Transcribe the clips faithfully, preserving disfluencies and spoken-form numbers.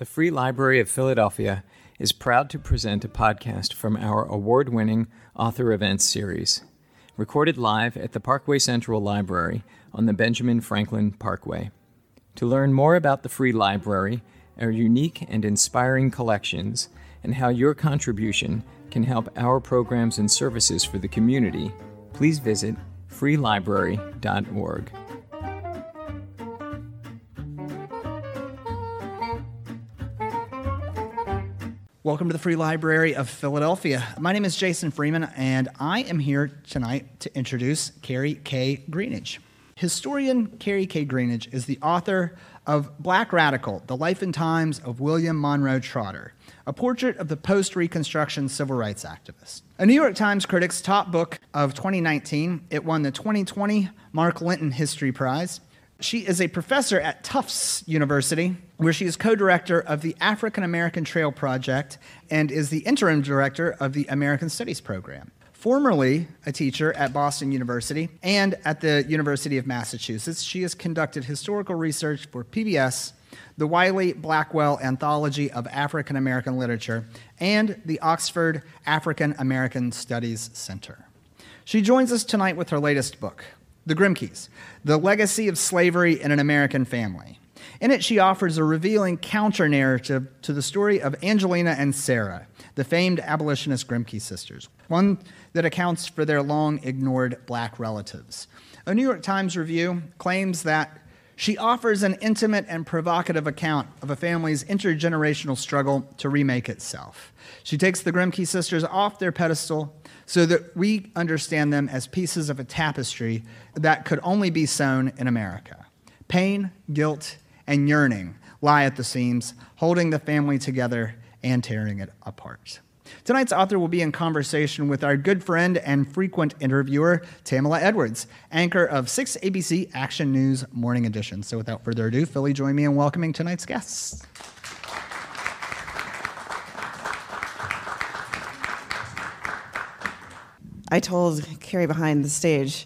The Free Library of Philadelphia is proud to present a podcast from our award-winning Author Events series, recorded live at the Parkway Central Library on the Benjamin Franklin Parkway. To learn more about the Free Library, our unique and inspiring collections, and how your contribution can help our programs and services for the community, please visit free library dot org. Welcome to the Free Library of Philadelphia. My name is Jason Freeman, and I am here tonight to introduce Carrie K. Greenidge. Historian Carrie K. Greenidge is the author of Black Radical, The Life and Times of William Monroe Trotter, a portrait of the post-Reconstruction civil rights activist. A New York Times Critics' Top Book of twenty nineteen, it won the twenty twenty Mark Linton History Prize. She is a professor at Tufts University, where she is co-director of the African American Trail Project and is the interim director of the American Studies program. Formerly a teacher at Boston University and at the University of Massachusetts, she has conducted historical research for P B S, the Wiley Blackwell Anthology of African American Literature, and the Oxford African American Studies Center. She joins us tonight with her latest book, The Grimke's, The Legacy of Slavery in an American Family. In it, she offers a revealing counter-narrative to the story of Angelina and Sarah, the famed abolitionist Grimke sisters, one that accounts for their long-ignored black relatives. A New York Times review claims that she offers an intimate and provocative account of a family's intergenerational struggle to remake itself. She takes the Grimke sisters off their pedestal so that we understand them as pieces of a tapestry that could only be sewn in America. Pain, guilt, and yearning lie at the seams, holding the family together and tearing it apart. Tonight's author will be in conversation with our good friend and frequent interviewer, Tamala Edwards, anchor of six A B C Action News Morning Edition. So without further ado, Philly, join me in welcoming tonight's guests. I told Carrie behind the stage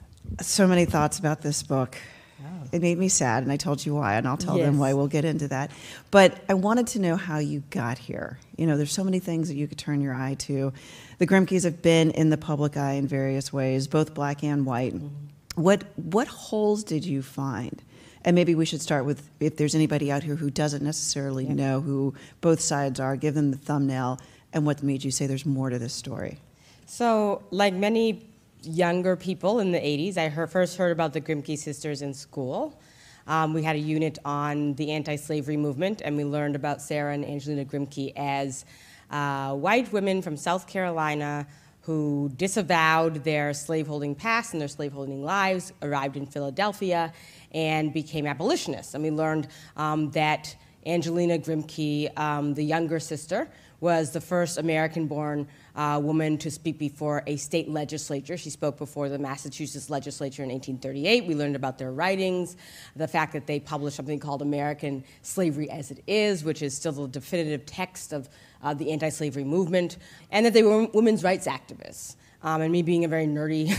so many thoughts about this book. Oh. It made me sad, and I told you why, and I'll tell yes. them why. We'll get into that. But I wanted to know how you got here. You know, there's so many things that you could turn your eye to. The Grimkes have been in the public eye in various ways, both black and white. Mm-hmm. What what holes did you find? And maybe we should start with, if there's anybody out here who doesn't necessarily yeah. know who both sides are, give them the thumbnail and what made you say there's more to this story. So, like many younger people in the eighties, I heard, first heard about the Grimke sisters in school. Um, we had a unit on the anti-slavery movement, and we learned about Sarah and Angelina Grimke as uh, white women from South Carolina who disavowed their slaveholding past and their slaveholding lives, arrived in Philadelphia, and became abolitionists. And we learned um, that Angelina Grimke, um, the younger sister, was the first American-born uh, woman to speak before a state legislature. She spoke before the Massachusetts legislature in eighteen thirty-eight. We learned about their writings, the fact that they published something called American Slavery as It Is, which is still the definitive text of uh, the anti-slavery movement, and that they were women's rights activists. Um, and me being a very nerdy,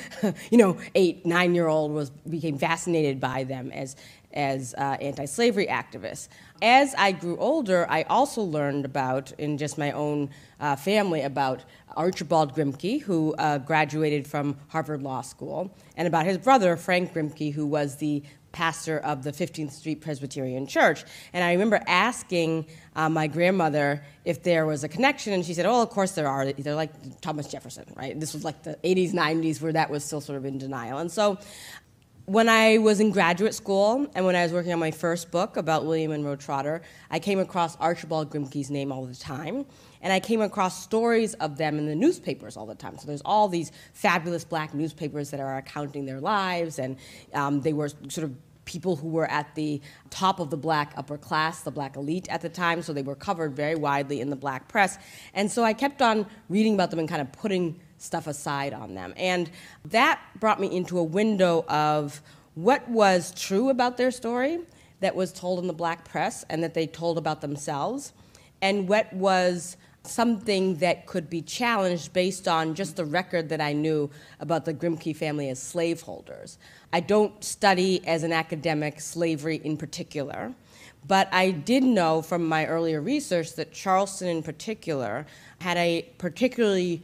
you know, eight, nine-year-old was became fascinated by them as as uh, anti-slavery activists. As I grew older, I also learned about, in just my own uh, family, about Archibald Grimke, who uh, graduated from Harvard Law School, and about his brother, Frank Grimke, who was the pastor of the fifteenth Street Presbyterian Church. And I remember asking uh, my grandmother if there was a connection, and she said, oh, of course there are. They're like Thomas Jefferson, right? This was like the eighties, nineties, where that was still sort of in denial. And so when I was in graduate school and when I was working on my first book about William Monroe Trotter, I came across Archibald Grimke's name all the time, and I came across stories of them in the newspapers all the time. So there's all these fabulous black newspapers that are recounting their lives, and um, they were sort of people who were at the top of the black upper class, the black elite at the time, so they were covered very widely in the black press. And so I kept on reading about them and kind of putting stuff aside on them. And that brought me into a window of what was true about their story that was told in the black press and that they told about themselves, and what was something that could be challenged based on just the record that I knew about the Grimke family as slaveholders. I don't study as an academic slavery in particular, But I did know from my earlier research that Charleston in particular had a particularly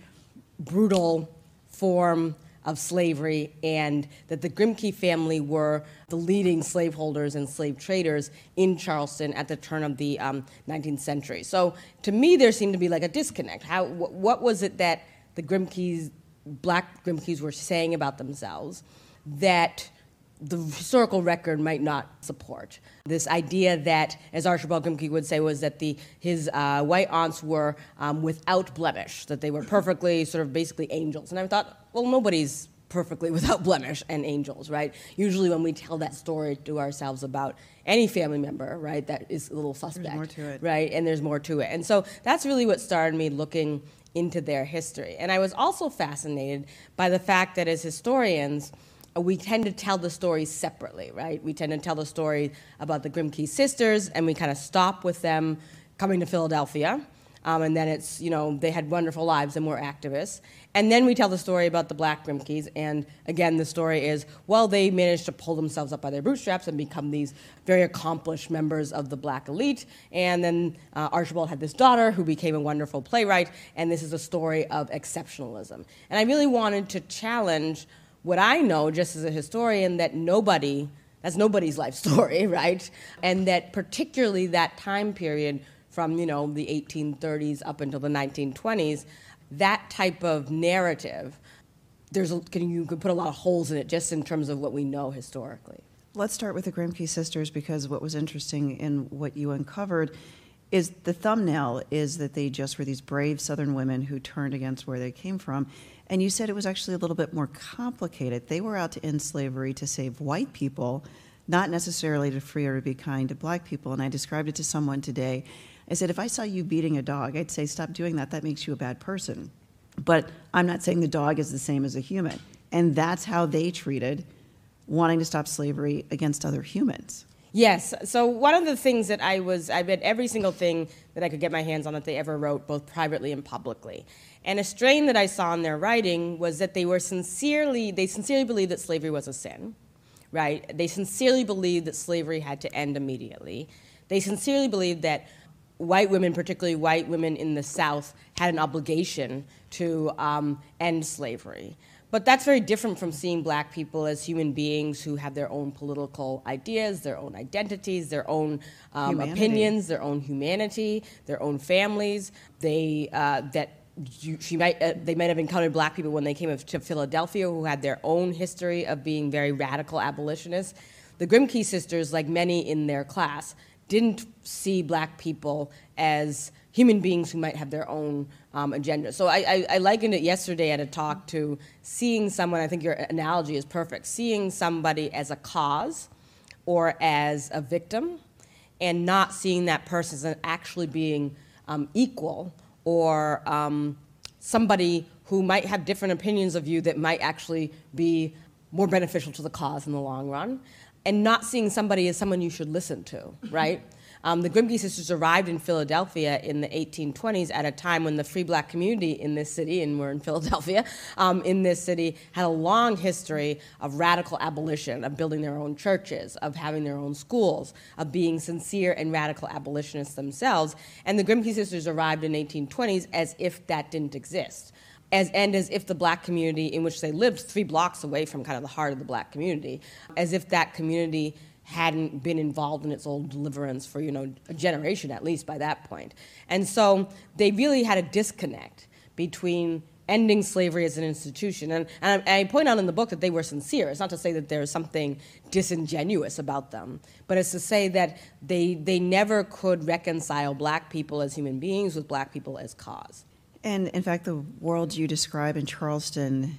brutal form of slavery, and that the Grimke family were the leading slaveholders and slave traders in Charleston at the turn of the um, nineteenth century. So to me, there seemed to be like a disconnect. How, wh- what was it that the Grimkes, black Grimkes, were saying about themselves that the historical record might not support? This idea that, as Archibald Grimke would say, was that the his uh, white aunts were um, without blemish, that they were perfectly sort of basically angels. And I thought, well, nobody's perfectly without blemish and angels, right? Usually when we tell that story to ourselves about any family member, right, that is a little suspect. There's more to it. Right, and there's more to it. And so that's really what started me looking into their history. And I was also fascinated by the fact that as historians, we tend to tell the stories separately, right? We tend to tell the story about the Grimke sisters, and we kind of stop with them coming to Philadelphia, um, and then it's, you know, they had wonderful lives and were activists. And then we tell the story about the black Grimkes, and again, the story is, well, they managed to pull themselves up by their bootstraps and become these very accomplished members of the black elite. And then uh, Archibald had this daughter who became a wonderful playwright, and this is a story of exceptionalism. And I really wanted to challenge what I know just as a historian, that nobody, that's nobody's life story, right? And that particularly that time period from, you know, the eighteen thirties up until the nineteen twenties, that type of narrative, there's a, can, you could put a lot of holes in it just in terms of what we know historically. Let's start with the Grimke sisters, because what was interesting in what you uncovered is the thumbnail is that they just were these brave Southern women who turned against where they came from. And you said it was actually a little bit more complicated. They were out to end slavery to save white people, not necessarily to free or to be kind to black people. And I described it to someone today. I said, if I saw you beating a dog, I'd say, stop doing that. That makes you a bad person. But I'm not saying the dog is the same as a human. And that's how they treated wanting to stop slavery against other humans. Yes. So one of the things that I was, I read every single thing that I could get my hands on that they ever wrote, both privately and publicly. And a strain that I saw in their writing was that they were sincerely, they sincerely believed that slavery was a sin, right? They sincerely believed that slavery had to end immediately. They sincerely believed that white women, particularly white women in the South, had an obligation to um, end slavery. But that's very different from seeing black people as human beings who have their own political ideas, their own identities, their own um, opinions, their own humanity, their own families. They uh, that you, she might uh, they might have encountered black people when they came to Philadelphia who had their own history of being very radical abolitionists. The Grimke sisters, like many in their class, didn't see black people as human beings who might have their own um, agenda. So I, I, I likened it yesterday at a talk to seeing someone, I think your analogy is perfect, seeing somebody as a cause or as a victim, and not seeing that person as actually being um, equal, or um, somebody who might have different opinions of you that might actually be more beneficial to the cause in the long run, and not seeing somebody as someone you should listen to, right? Um, the Grimke sisters arrived in Philadelphia in the eighteen twenties at a time when the free black community in this city, and we're in Philadelphia, um, in this city, had a long history of radical abolition, of building their own churches, of having their own schools, of being sincere and radical abolitionists themselves. And the Grimke sisters arrived in the eighteen twenties as if that didn't exist. As, and as if the black community in which they lived, three blocks away from kind of the heart of the black community, as if that community hadn't been involved in its own deliverance for, you know, a generation at least by that point. And so they really had a disconnect between ending slavery as an institution. And, and I, I point out in the book that they were sincere. It's not to say that there's something disingenuous about them, but it's to say that they, they never could reconcile black people as human beings with black people as cause. And in fact, the world you describe in Charleston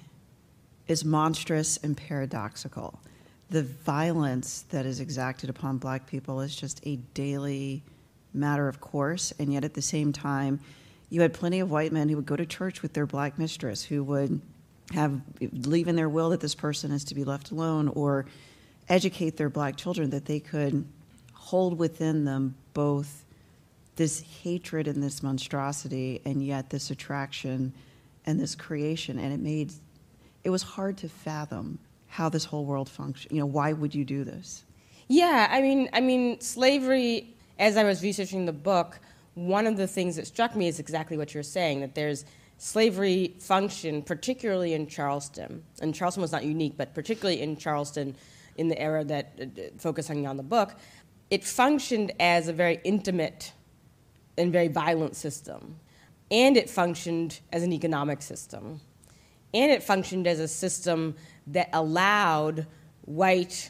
is monstrous and paradoxical. The violence that is exacted upon black people is just a daily matter of course, and yet at the same time, you had plenty of white men who would go to church with their black mistress, who would have leave in their will that this person is to be left alone, or educate their black children that they could hold within them both this hatred and this monstrosity, and yet this attraction and this creation. And it made, it was hard to fathom how this whole world functioned. You know, why would you do this? Yeah, I mean, I mean, slavery as I was researching the book, one of the things that struck me is exactly what you're saying, that there's slavery function, particularly in Charleston, and Charleston was not unique, but particularly in Charleston in the era that uh, focusing on the book, it functioned as a very intimate and very violent system. And it functioned as an economic system. And it functioned as a system that allowed white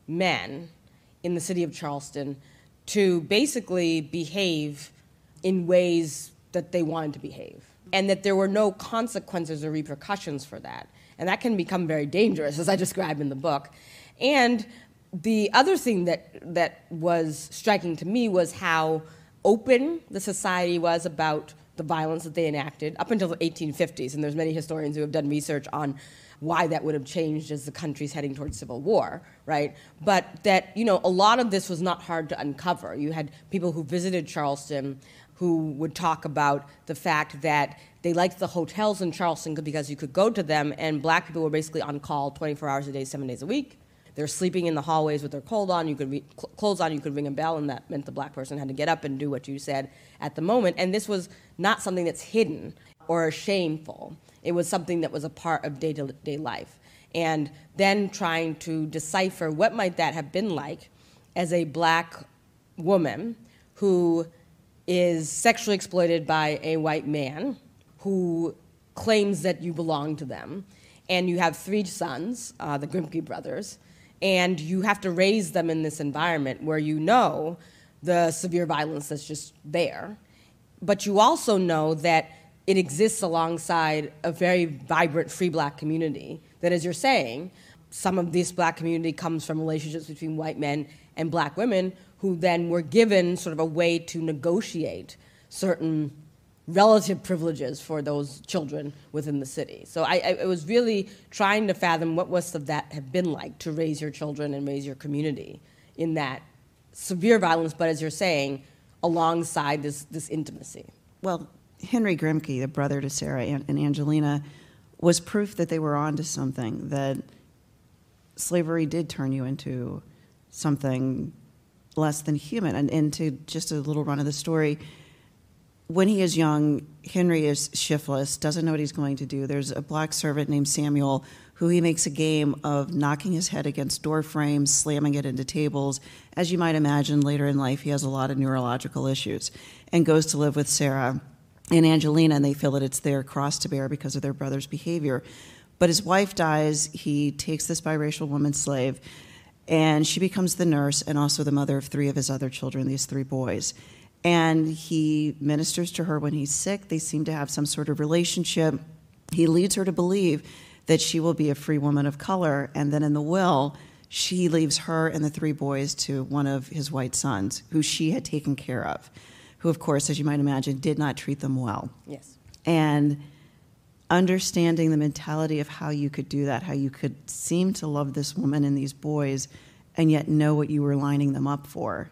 men in the city of Charleston to basically behave in ways that they wanted to behave, and that there were no consequences or repercussions for that. And that can become very dangerous, as I describe in the book. And the other thing that, that was striking to me was how open the society was about the violence that they enacted up until the eighteen fifties. And there's many historians who have done research on why that would have changed as the country's heading towards civil war, right? But that, you know, a lot of this was not hard to uncover. You had people who visited Charleston who would talk about the fact that they liked the hotels in Charleston because you could go to them, and black people were basically on call twenty-four hours a day, seven days a week. They're sleeping in the hallways with their clothes on. You could re- cl- clothes on. You could ring a bell, and that meant the black person had to get up and do what you said at the moment. And this was not something that's hidden or shameful. It was something that was a part of day-to-day life. And then trying to decipher what might that have been like as a black woman who is sexually exploited by a white man who claims that you belong to them. And you have three sons, uh, the Grimke brothers, and you have to raise them in this environment where you know the severe violence that's just there, but you also know that it exists alongside a very vibrant free black community that, as you're saying, some of this black community comes from relationships between white men and black women who then were given sort of a way to negotiate certain relative privileges for those children within the city. So I, I was really trying to fathom what must have that have been like to raise your children and raise your community in that severe violence, but as you're saying, alongside this, this intimacy. Well, Henry Grimke, the brother to Sarah and Angelina, was proof that they were onto something, that slavery did turn you into something less than human. And into just a little run of the story, when he is young, Henry is shiftless, doesn't know what he's going to do. There's a black servant named Samuel who he makes a game of knocking his head against door frames, slamming it into tables. As you might imagine, later in life, he has a lot of neurological issues and goes to live with Sarah and Angelina, and they feel that it's their cross to bear because of their brother's behavior. But his wife dies. He takes this biracial woman slave, and she becomes the nurse and also the mother of three of his other children, these three boys. And he ministers to her when he's sick. They seem to have some sort of relationship. He leads her to believe that she will be a free woman of color, and then in the will, she leaves her and the three boys to one of his white sons, who she had taken care of, who, of course, as you might imagine, did not treat them well. Yes. And understanding the mentality of how you could do that, how you could seem to love this woman and these boys and yet know what you were lining them up for.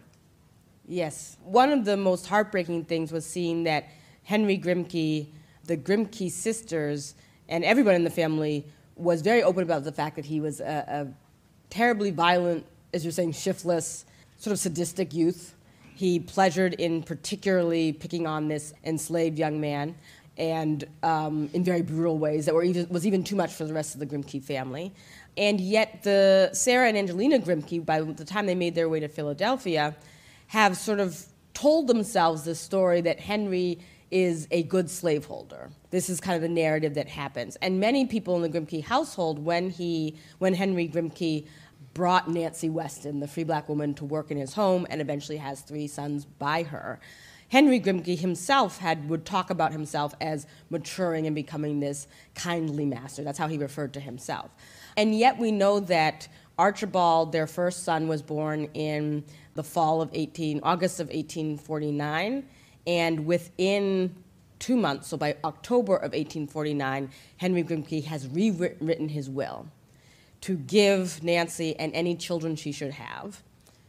Yes. One of the most heartbreaking things was seeing that Henry Grimke, the Grimke sisters, and everyone in the family was very open about the fact that he was a, a terribly violent, as you're saying, shiftless, sort of sadistic youth. He pleasured in particularly picking on this enslaved young man, and um, in very brutal ways that were even, was even too much for the rest of the Grimke family. And yet the Sarah and Angelina Grimke, by the time they made their way to Philadelphia, have sort of told themselves this story that Henry is a good slaveholder. This is kind of the narrative that happens. And many people in the Grimke household, when he, when Henry Grimke brought Nancy Weston, the free black woman, to work in his home and eventually has three sons by her, Henry Grimke himself had would talk about himself as maturing and becoming this kindly master. That's how he referred to himself. And yet we know that Archibald, their first son, was born in the fall of eighteen, August of eighteen forty-nine, and within two months, so by October of eighteen forty-nine, Henry Grimke has rewritten his will to give Nancy and any children she should have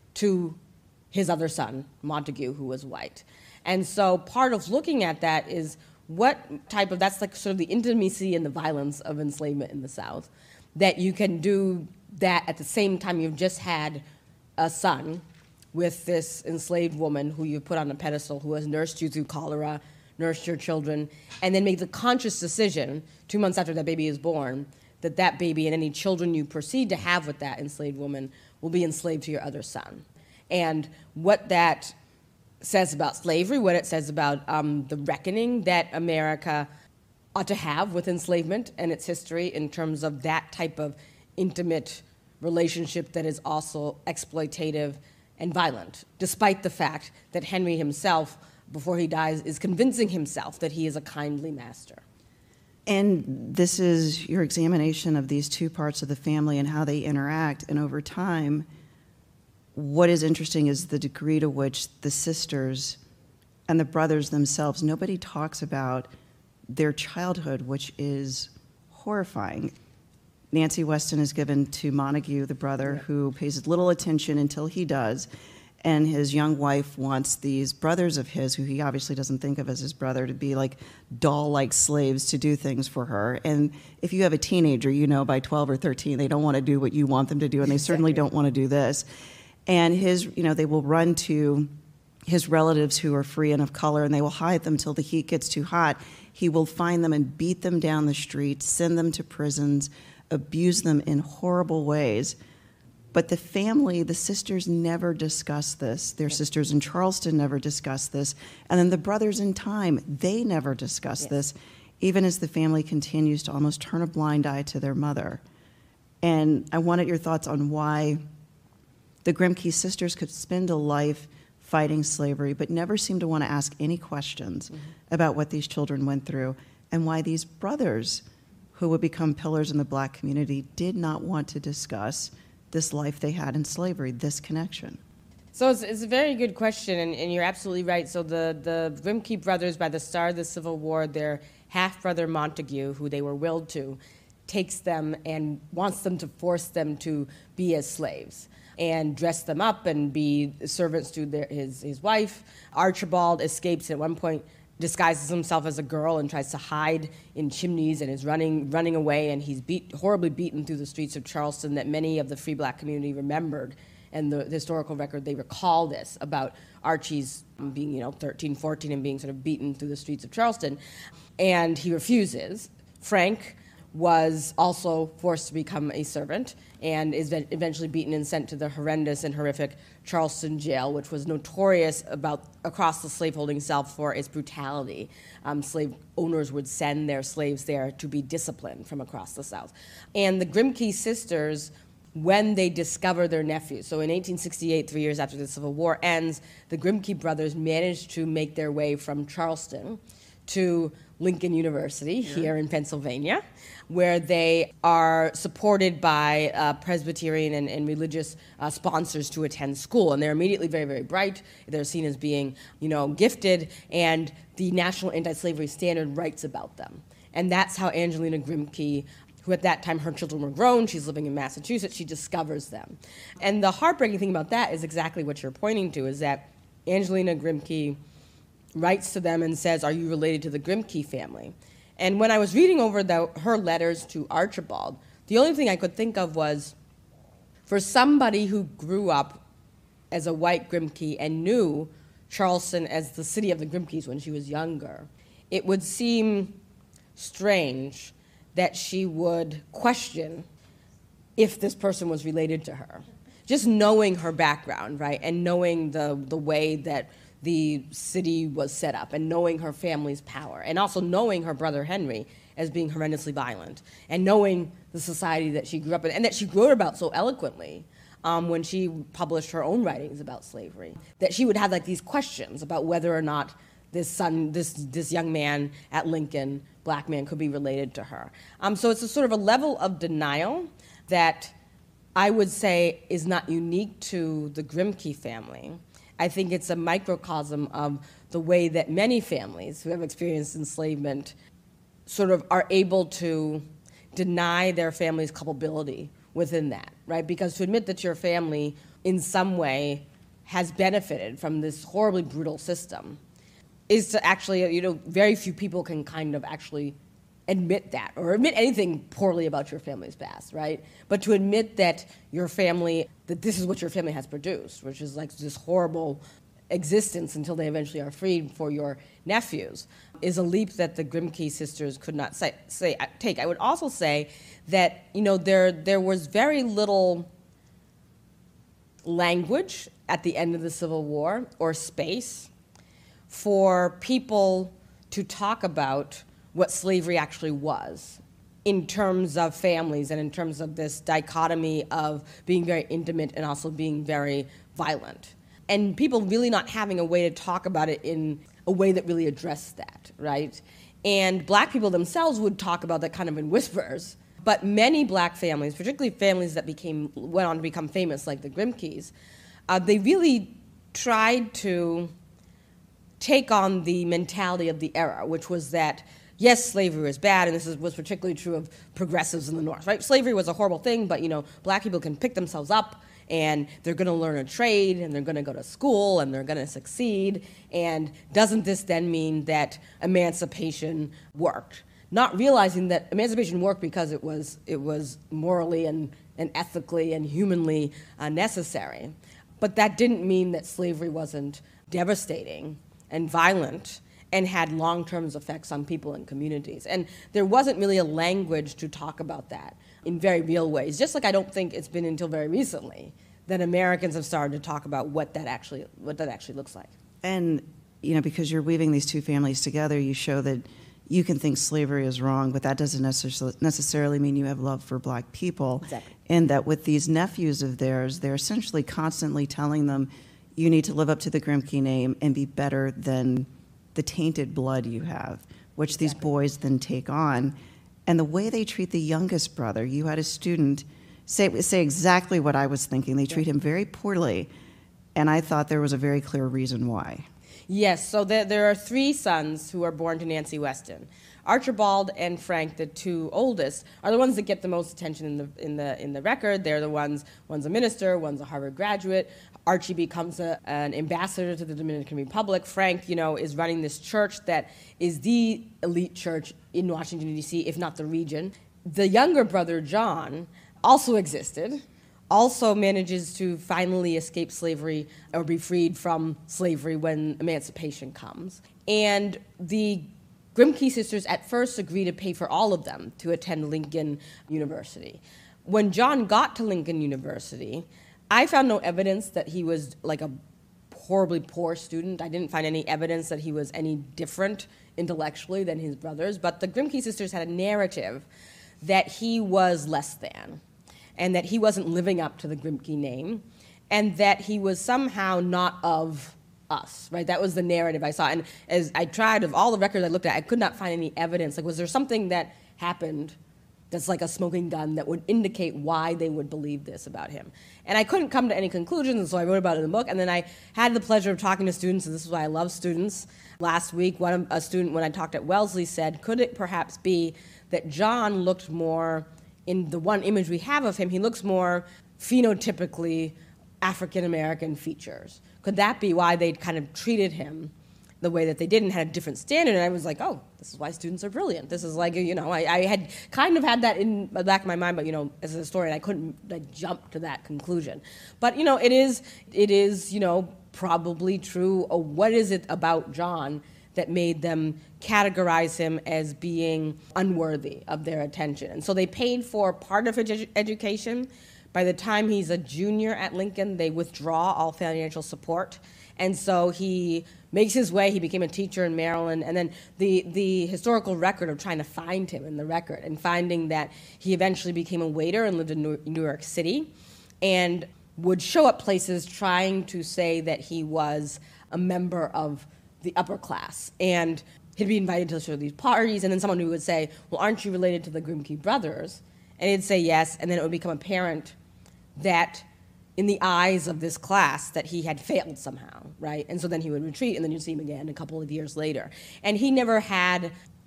to his other son, Montague, who was white. And so part of looking at that is what type of, that's like sort of the intimacy and the violence of enslavement in the South, that you can do that at the same time you've just had a son with this enslaved woman who you put on a pedestal, who has nursed you through cholera, nursed your children, and then make the conscious decision two months after that baby is born that that baby and any children you proceed to have with that enslaved woman will be enslaved to your other son. And what that says about slavery, what it says about um, the reckoning that America ought to have with enslavement and its history in terms of that type of intimate relationship that is also exploitative and violent, despite the fact that Henry himself, before he dies, is convincing himself that he is a kindly master. And this is your examination of these two parts of the family and how they interact. And over time, what is interesting is the degree to which the sisters and the brothers themselves, nobody talks about their childhood, which is horrifying. Nancy Weston is given to Montague, the brother, yeah. who pays little attention until he does. And his young wife wants these brothers of his, who he obviously doesn't think of as his brother, to be like doll-like slaves to do things for her. And if you have a teenager, you know by twelve or thirteen, they don't want to do what you want them to do, and they exactly. certainly don't want to do this. And his, you know, they will run to his relatives who are free and of color, and they will hide them till the heat gets too hot. He will find them and beat them down the street, send them to prisons, abuse them in horrible ways. But the family, the sisters never discuss this. Their sisters in Charleston never discuss this. And then the brothers in time, they never discuss yes. this, even as the family continues to almost turn a blind eye to their mother. And I wanted your thoughts on why the Grimke sisters could spend a life fighting slavery, but never seem to want to ask any questions mm-hmm. about what these children went through, and why these brothers, who would become pillars in the black community, did not want to discuss this life they had in slavery, this connection. So it's, it's a very good question, and, and you're absolutely right. So the, the Grimke brothers, by the start of the Civil War, their half-brother Montague, who they were willed to, takes them and wants them to force them to be as slaves and dress them up and be servants to their, his, his wife. Archibald escapes at one point, disguises himself as a girl and tries to hide in chimneys and is running running away, and he's beat, horribly beaten through the streets of Charleston that many of the free black community remembered. And the, the historical record, they recall this about Archie's being, you know, thirteen, fourteen and being sort of beaten through the streets of Charleston. And he refuses. Frank was also forced to become a servant and is eventually beaten and sent to the horrendous and horrific Charleston jail, which was notorious about across the slaveholding South for its brutality. Um, slave owners would send their slaves there to be disciplined from across the South. And the Grimke sisters, when they discover their nephews, so in eighteen sixty-eight, three years after the Civil War ends, the Grimke brothers managed to make their way from Charleston to Lincoln University yeah. here in Pennsylvania, where they are supported by uh, Presbyterian and, and religious uh, sponsors to attend school. And they're immediately very, very bright. They're seen as being, you know, gifted, and the National Anti-Slavery Standard writes about them. And that's how Angelina Grimke, who at that time her children were grown, she's living in Massachusetts, she discovers them. And the heartbreaking thing about that is exactly what you're pointing to, is that Angelina Grimke writes to them and says, "Are you related to the Grimke family?" And when I was reading over the, her letters to Archibald, the only thing I could think of was, for somebody who grew up as a white Grimke and knew Charleston as the city of the Grimkes when she was younger, it would seem strange that she would question if this person was related to her. Just knowing her background, right, and knowing the, the way that the city was set up, and knowing her family's power, and also knowing her brother Henry as being horrendously violent, and knowing the society that she grew up in, and that she wrote about so eloquently um, when she published her own writings about slavery, that she would have like these questions about whether or not this son, this this young man at Lincoln, black man, could be related to her. Um, so it's a sort of a level of denial that I would say is not unique to the Grimke family. I think it's a microcosm of the way that many families who have experienced enslavement sort of are able to deny their family's culpability within that, right? Because to admit that your family in some way has benefited from this horribly brutal system is to actually, you know, very few people can kind of actually admit that or admit anything poorly about your family's past, right? But to admit that your family, that this is what your family has produced, which is like this horrible existence until they eventually are freed for your nephews, is a leap that the Grimke sisters could not say, say take. I would also say that, you know, there there was very little language at the end of the Civil War or space for people to talk about what slavery actually was in terms of families and in terms of this dichotomy of being very intimate and also being very violent. And people really not having a way to talk about it in a way that really addressed that, right? And black people themselves would talk about that kind of in whispers, but many black families, particularly families that became went on to become famous, like the Grimkes, uh, they really tried to take on the mentality of the era, which was that, yes, slavery was bad, and this is, was particularly true of progressives in the North, right? Slavery was a horrible thing, but, you know, black people can pick themselves up, and they're going to learn a trade, and they're going to go to school, and they're going to succeed, and doesn't this then mean that emancipation worked? Not realizing that emancipation worked because it was, it was morally and, and ethically and humanly uh, necessary. But that didn't mean that slavery wasn't devastating and violent and had long-term effects on people and communities. And there wasn't really a language to talk about that in very real ways, just like I don't think it's been until very recently that Americans have started to talk about what that actually what that actually looks like. And, you know, because you're weaving these two families together, you show that you can think slavery is wrong, but that doesn't necessarily mean you have love for black people. Exactly. And that with these nephews of theirs, they're essentially constantly telling them, you need to live up to the Grimke name and be better than the tainted blood you have, which exactly. these boys then take on. And the way they treat the youngest brother, you had a student say, say exactly what I was thinking. They treat yeah. him very poorly, and I thought there was a very clear reason why. Yes, so there, there are three sons who are born to Nancy Weston. Archibald and Frank, the two oldest, are the ones that get the most attention in the in the in the record. They're the ones. One's a minister, one's a Harvard graduate. Archie becomes a, an ambassador to the Dominican Republic. Frank, you know, is running this church that is the elite church in Washington, D C, if not the region. The younger brother, John, also existed, also manages to finally escape slavery or be freed from slavery when emancipation comes. And the Grimke sisters at first agree to pay for all of them to attend Lincoln University. When John got to Lincoln University, I found no evidence that he was like a horribly poor student. I didn't find any evidence that he was any different intellectually than his brothers, but the Grimke sisters had a narrative that he was less than, and that he wasn't living up to the Grimke name, and that he was somehow not of us, right? That was the narrative I saw. And as I tried, of all the records I looked at, I could not find any evidence. Like, was there something that happened that's like a smoking gun that would indicate why they would believe this about him? And I couldn't come to any conclusions, and so I wrote about it in the book. And then I had the pleasure of talking to students, and this is why I love students. Last week, one a student, when I talked at Wellesley, said, could it perhaps be that John looked more, in the one image we have of him, he looks more phenotypically African-American features? Could that be why they kind of treated him the way that they did and had a different standard? And I was like, oh, this is why students are brilliant. This is like, you know, I, I had kind of had that in the back of my mind, but, you know, as a historian, I couldn't like, jump to that conclusion. But, you know, it is, it is, you know, probably true. Oh, what is it about John that made them categorize him as being unworthy of their attention? And so they paid for part of his edu- education. By the time he's a junior at Lincoln, they withdraw all financial support. And so he makes his way. He became a teacher in Maryland. And then the, the historical record of trying to find him in the record and finding that he eventually became a waiter and lived in New York City and would show up places trying to say that he was a member of the upper class. And he'd be invited to sort of these parties, and then someone who would say, well, aren't you related to the Grimke brothers? And he'd say yes, and then it would become apparent that in the eyes of this class that he had failed somehow, right? And so then he would retreat, and then you'd see him again a couple of years later. And he never had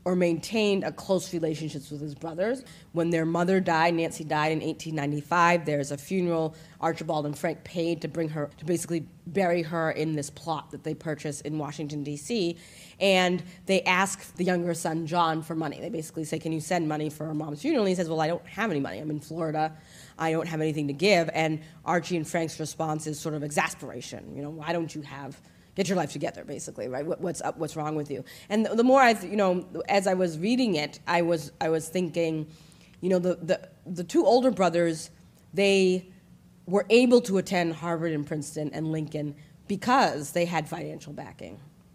or maintained a close relationships with his brothers. When their mother died, Nancy died in eighteen ninety-five, there's a funeral Archibald and Frank paid to bring her, to basically bury her in this plot that they purchased in Washington, D C, and they ask the younger son, John, for money. They basically say, can you send money for her mom's funeral? And he says, well, I don't have any money. I'm in Florida. I don't have anything to give. And Archie and Frank's response is sort of exasperation. You know, why don't you have... Get your life together, basically, right? What, what's up? What's wrong with you? And the, the more I, you know, as I was reading it, I was, I was thinking, you know, the, the, the two older brothers, they were able to attend Harvard and Princeton and Lincoln because they had financial backing.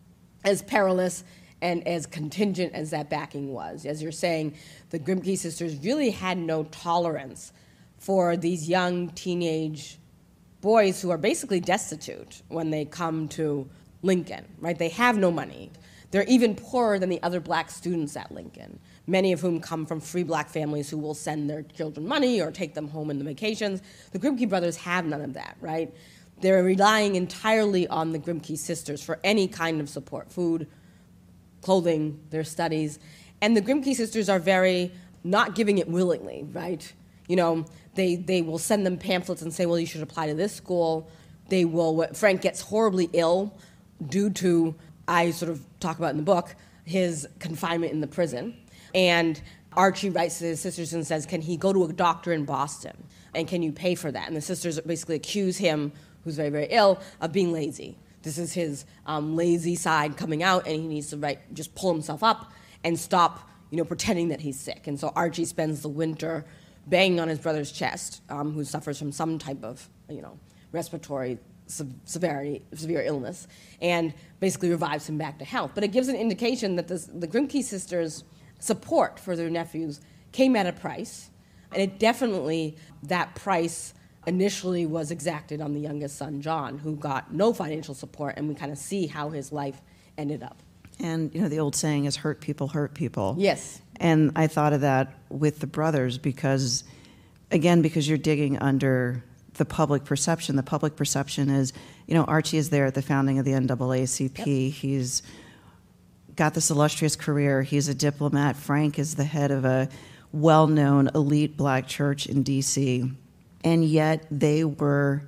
As perilous and as contingent as that backing was, as you're saying, the Grimke sisters really had no tolerance for these young teenage boys who are basically destitute when they come to Lincoln, right? They have no money. They're even poorer than the other black students at Lincoln, many of whom come from free black families who will send their children money or take them home in the vacations. The Grimke brothers have none of that, right? They're relying entirely on the Grimke sisters for any kind of support, food, clothing, their studies. And the Grimke sisters are very not giving it willingly, right? You know, They, they will send them pamphlets and say, well, you should apply to this school. They will, Frank gets horribly ill due to, I sort of talk about in the book, his confinement in the prison. And Archie writes to his sisters and says, can he go to a doctor in Boston? And can you pay for that? And the sisters basically accuse him, who's very, very ill, of being lazy. This is his um, lazy side coming out, and he needs to write, just pull himself up and stop, you know, pretending that he's sick. And so Archie spends the winter banging on his brother's chest, um, who suffers from some type of, you know, respiratory se- severity, severe illness, and basically revives him back to health. But it gives an indication that this, the Grimke sisters' support for their nephews came at a price, and it definitely, that price initially was exacted on the youngest son, John, who got no financial support, and we kind of see how his life ended up. And, you know, the old saying is hurt people hurt people. Yes. And I thought of that with the brothers because, again, because you're digging under the public perception. The public perception is, you know, Archie is there at the founding of the N double A C P. Yep. He's got this illustrious career. He's a diplomat. Frank is the head of a well-known elite black church in D C. And yet they were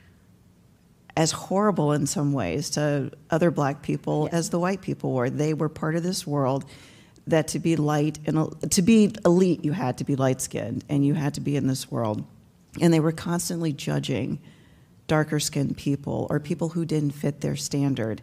as horrible in some ways to other black people yes. as the white people were. They were part of this world that to be light and to be elite, you had to be light-skinned, and you had to be in this world. And they were constantly judging darker-skinned people or people who didn't fit their standard.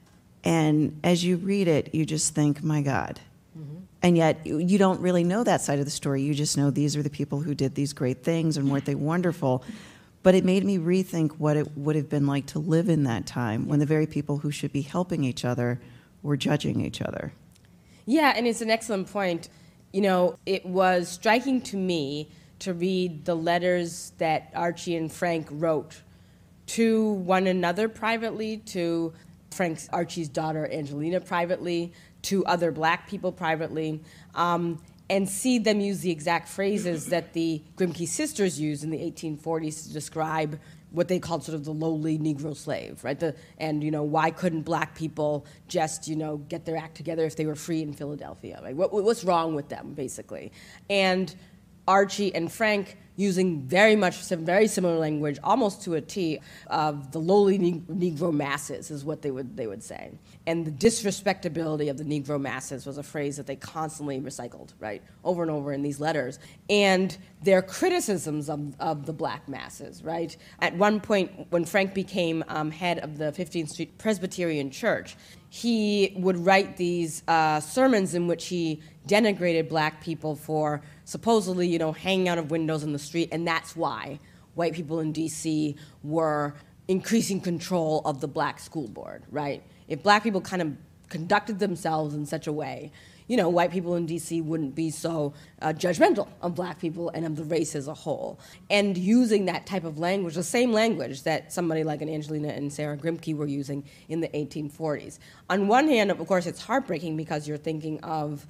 And as you read it, you just think, my God. Mm-hmm. And yet you don't really know that side of the story. You just know these are the people who did these great things and weren't they wonderful. But it made me rethink what it would have been like to live in that time when the very people who should be helping each other were judging each other. Yeah, and it's an excellent point. You know, it was striking to me to read the letters that Archie and Frank wrote to one another privately, to Frank's Archie's daughter Angelina privately, to other black people privately, um, and see them use the exact phrases that the Grimke sisters used in the eighteen forties to describe what they called sort of the lowly Negro slave, right? The, and, you know, why couldn't black people just, you know, get their act together if they were free in Philadelphia? Right? What, what's wrong with them, basically? And Archie and Frank using very much some very similar language, almost to a T, of the lowly ne- Negro masses is what they would they would say. And the disrespectability of the Negro masses was a phrase that they constantly recycled, right, over and over in these letters. And their criticisms of, of the black masses, right? At one point, when Frank became um, head of the fifteenth Street Presbyterian Church, he would write these uh, sermons in which he denigrated black people for supposedly, you know, hanging out of windows in the street, and that's why white people in D C were increasing control of the black school board, right? If black people kind of conducted themselves in such a way, you know, white people in D C wouldn't be so uh, judgmental of black people and of the race as a whole. And using that type of language, the same language that somebody like an Angelina and Sarah Grimke were using in the eighteen forties. On one hand, of course, it's heartbreaking because you're thinking of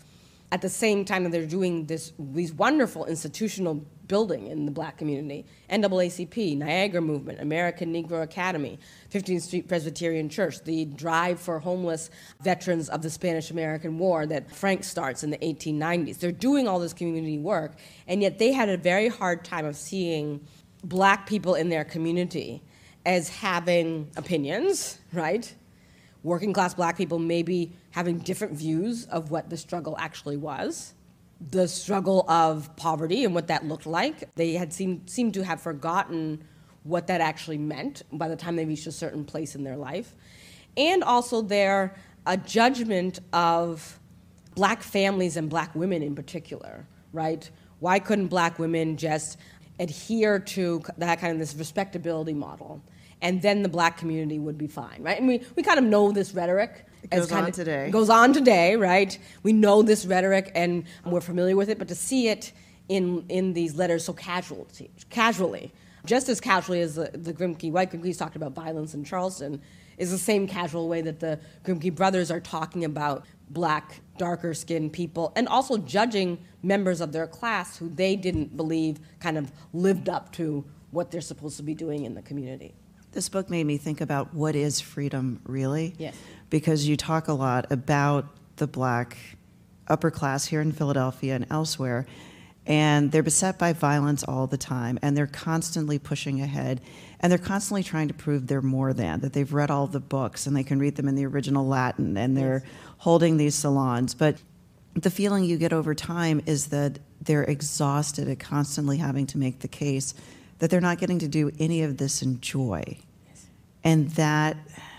at the same time that they're doing this, these wonderful institutional building in the black community, N double A C P, Niagara Movement, American Negro Academy, fifteenth Street Presbyterian Church, the drive for homeless veterans of the Spanish-American War that Frank starts in the eighteen nineties. They're doing all this community work, and yet they had a very hard time of seeing black people in their community as having opinions, right? Working class black people maybe having different views of what the struggle actually was, the struggle of poverty and what that looked like. They had seemed, seemed to have forgotten what that actually meant by the time they reached a certain place in their life. And also their a judgment of black families and black women in particular, right? Why couldn't black women just adhere to that kind of this respectability model? And then the black community would be fine, right? And we, we kind of know this rhetoric. It goes as kind on of, today. Goes on today, right? We know this rhetoric and we're familiar with it, but to see it in in these letters so casually, casually, just as casually as the, the Grimke, White Grimke's talked about violence in Charleston, is the same casual way that the Grimke brothers are talking about black, darker-skinned people, and also judging members of their class who they didn't believe kind of lived up to what they're supposed to be doing in the community. This book made me think about what is freedom really? Yes. Because you talk a lot about the black upper class here in Philadelphia and elsewhere, and they're beset by violence all the time, and they're constantly pushing ahead, and they're constantly trying to prove they're more than, that they've read all the books, and they can read them in the original Latin, and they're yes. holding these salons. But the feeling you get over time is that they're exhausted at constantly having to make the case that they're not getting to do any of this in joy. Yes. And that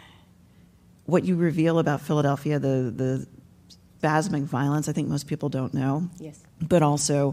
what you reveal about Philadelphia, the, the spasmic violence, I think most people don't know. Yes. But also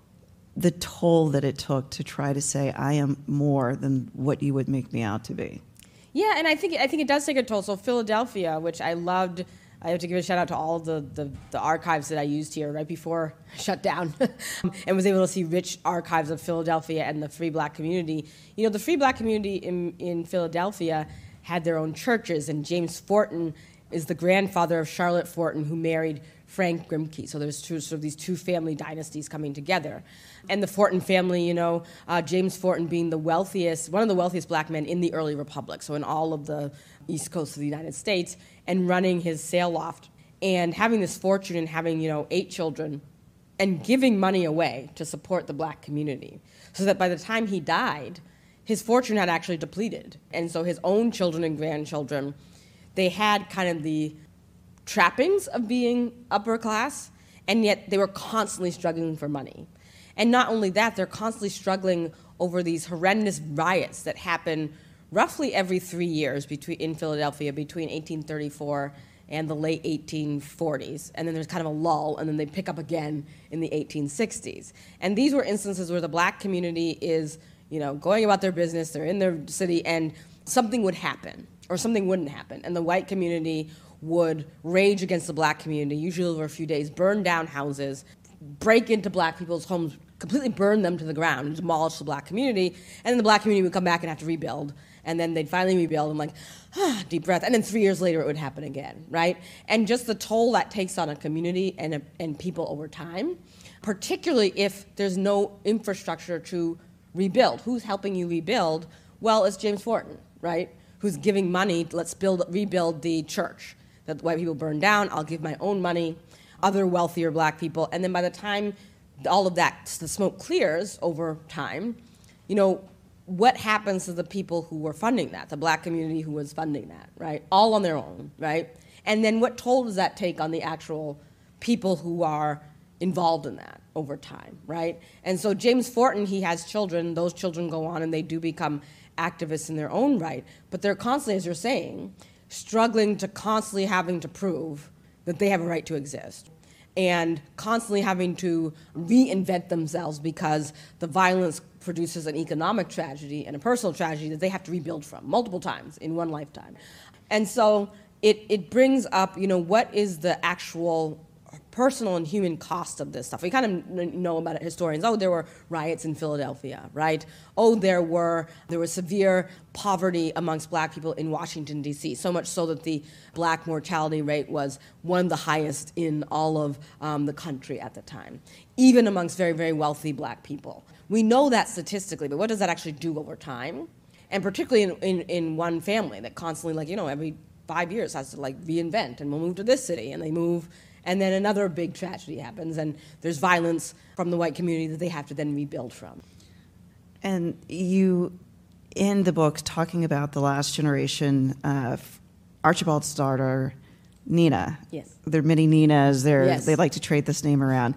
the toll that it took to try to say, I am more than what you would make me out to be. Yeah, and I think I think it does take a toll. So Philadelphia, which I loved, I have to give a shout out to all the, the, the archives that I used here right before I shut down and was able to see rich archives of Philadelphia and the free black community. You know, the free black community in, in Philadelphia had their own churches, and James Fortin is the grandfather of Charlotte Fortin, who married Frank Grimke. So there's two, sort of these two family dynasties coming together. And the Fortin family, you know, uh, James Fortin being the wealthiest, one of the wealthiest black men in the early republic, so in all of the East Coast of the United States, and running his sail loft and having this fortune and having, you know, eight children and giving money away to support the black community. So that by the time he died, his fortune had actually depleted. And so his own children and grandchildren, they had kind of the trappings of being upper class, and yet they were constantly struggling for money. And not only that, they're constantly struggling over these horrendous riots that happen roughly every three years between, in Philadelphia between eighteen thirty-four and the late eighteen forties. And then there's kind of a lull, and then they pick up again in the eighteen sixties. And these were instances where the black community is, you know, going about their business, they're in their city, and something would happen, or something wouldn't happen. And the white community would rage against the black community, usually over a few days, burn down houses, break into black people's homes, completely burn them to the ground, and demolish the black community, and then the black community would come back and have to rebuild, and then they'd finally rebuild, and like, ah, deep breath, and then three years later it would happen again, right? And just the toll that takes on a community and, a, and people over time, particularly if there's no infrastructure to rebuild. Who's helping you rebuild? Well, it's James Fortin, right? Who's giving money, let's build, rebuild the church that white people burned down, I'll give my own money, other wealthier black people, and then by the time all of that, the smoke clears over time, you know, what happens to the people who were funding that, the black community who was funding that, right? All on their own, right? And then what toll does that take on the actual people who are involved in that over time, right? And so James Fortin, he has children, those children go on and they do become activists in their own right, but they're constantly, as you're saying, struggling to constantly having to prove that they have a right to exist, and constantly having to reinvent themselves because the violence produces an economic tragedy and a personal tragedy that they have to rebuild from multiple times in one lifetime. And so it, it brings up, you know, what is the actual personal and human cost of this stuff. We kind of know about it, historians. Oh, there were riots in Philadelphia, right? Oh, there were there was severe poverty amongst black people in Washington, D C, so much so that the black mortality rate was one of the highest in all of um, the country at the time, even amongst very, very wealthy black people. We know that statistically, but what does that actually do over time? And particularly in, in, in one family that constantly, like, you know, every five years has to, like, reinvent, and we'll move to this city, and they move, and then another big tragedy happens, and there's violence from the white community that they have to then rebuild from. And you, in the book, talking about the last generation, uh, Archibald's daughter, Nina. Yes. They're mini Ninas. They're, yes. They like to trade this name around,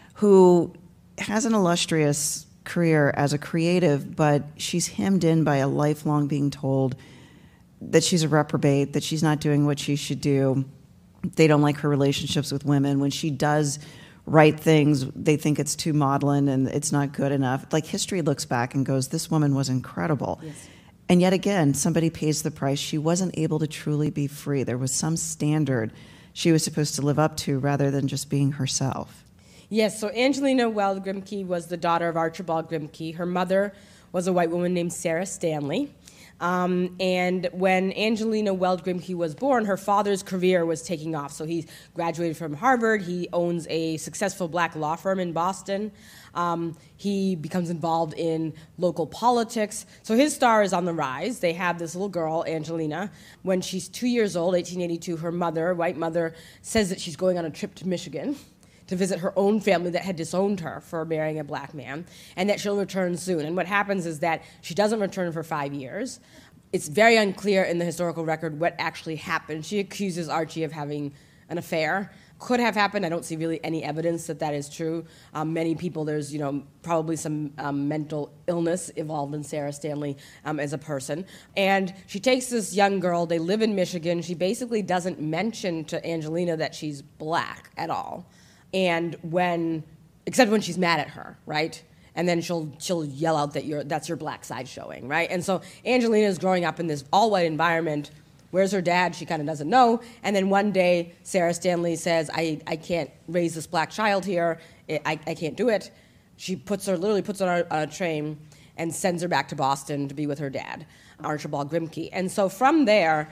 who has an illustrious career as a creative, but she's hemmed in by a lifelong being told that she's a reprobate, that she's not doing what she should do. They don't like her relationships with women. When she does write things, they think it's too maudlin and it's not good enough. Like, history looks back and goes, this woman was incredible. Yes. And yet again, somebody pays the price. She wasn't able to truly be free. There was some standard she was supposed to live up to rather than just being herself. Yes, so Angelina Weld Grimke was the daughter of Archibald Grimke. Her mother was a white woman named Sarah Stanley. Um, and when Angelina Weld Grimke was born, her father's career was taking off. So he graduated from Harvard. He owns a successful black law firm in Boston. Um, he becomes involved in local politics. So his star is on the rise. They have this little girl, Angelina. When she's two years old, eighteen eighty-two, her mother, white mother, says that she's going on a trip to Michigan to visit her own family that had disowned her for marrying a black man, and that she'll return soon. And what happens is that she doesn't return for five years. It's very unclear in the historical record what actually happened. She accuses Archie of having an affair. Could have happened. I don't see really any evidence that that is true. Um, many people, there's, you know, probably some um, mental illness involved in Sarah Stanley um, as a person. And she takes this young girl. They live in Michigan. She basically doesn't mention to Angelina that she's black at all. And when, except when she's mad at her, right? And then she'll she'll yell out that you're that's your black side showing, right? And so Angelina is growing up in this all-white environment. Where's her dad? She kind of doesn't know. And then one day, Sarah Stanley says, I, I can't raise this black child here. I, I can't do it. She puts her, literally puts her on a, on a train and sends her back to Boston to be with her dad, Archibald Grimke. And so from there,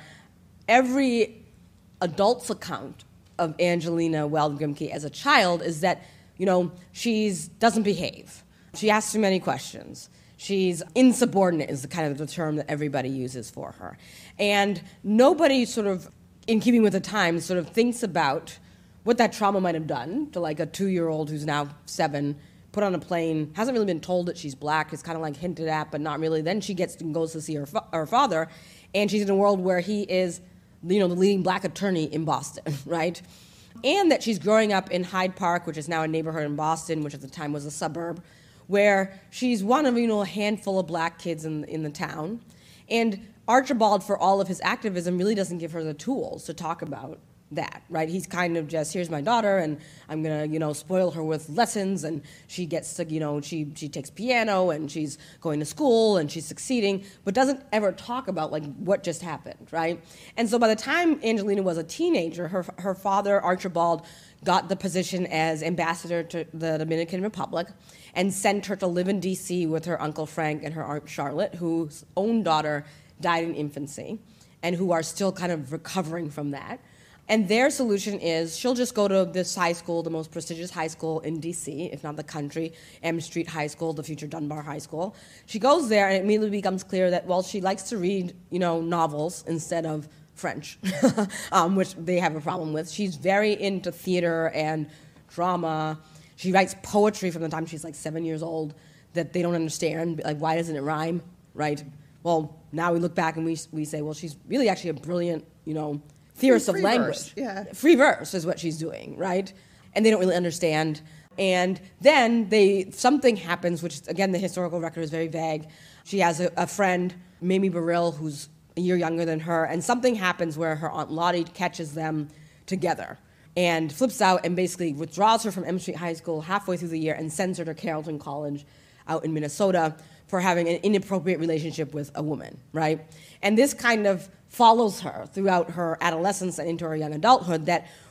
every adult's account of Angelina Weld Grimke as a child is that, you know, she doesn't behave. She asks too many questions. She's insubordinate is the kind of the term that everybody uses for her. And nobody sort of, in keeping with the times, sort of thinks about what that trauma might have done to like a two-year-old who's now seven, put on a plane, hasn't really been told that she's black, is kind of like hinted at, but not really. Then she gets and goes to see her, fa- her father, and she's in a world where he is, you know, the leading black attorney in Boston, right? And that she's growing up in Hyde Park, which is now a neighborhood in Boston, which at the time was a suburb, where she's one of, you know, a handful of black kids in, in the town. And Archibald, for all of his activism, really doesn't give her the tools to talk about that, right? He's kind of just, here's my daughter, and I'm gonna, you know, spoil her with lessons, and she gets to, you know, she she takes piano, and she's going to school, and she's succeeding, but doesn't ever talk about, like, what just happened, right? And so by the time Angelina was a teenager, her her father, Archibald, got the position as ambassador to the Dominican Republic and sent her to live in D C with her Uncle Frank and her Aunt Charlotte, whose own daughter died in infancy, and who are still kind of recovering from that. And their solution is she'll just go to this high school, the most prestigious high school in D C, if not the country, M Street High School, the future Dunbar High School. She goes there, and it immediately becomes clear that, well, she likes to read, you know, novels instead of French, um, which they have a problem with. She's very into theater and drama. She writes poetry from the time she's like seven years old that they don't understand. Like, why doesn't it rhyme, right? Well, now we look back and we we say, well, she's really actually a brilliant, you know, theorist of Free language. verse, yeah. Free verse is what she's doing, right? And they don't really understand. And then they something happens, which, again, the historical record is very vague. She has a, a friend, Mamie Burrill, who's a year younger than her, and something happens where her Aunt Lottie catches them together and flips out and basically withdraws her from M Street High School halfway through the year and sends her to Carrollton College out in Minnesota for having an inappropriate relationship with a woman, right? And this kind of follows her throughout her adolescence and into her young adulthood, that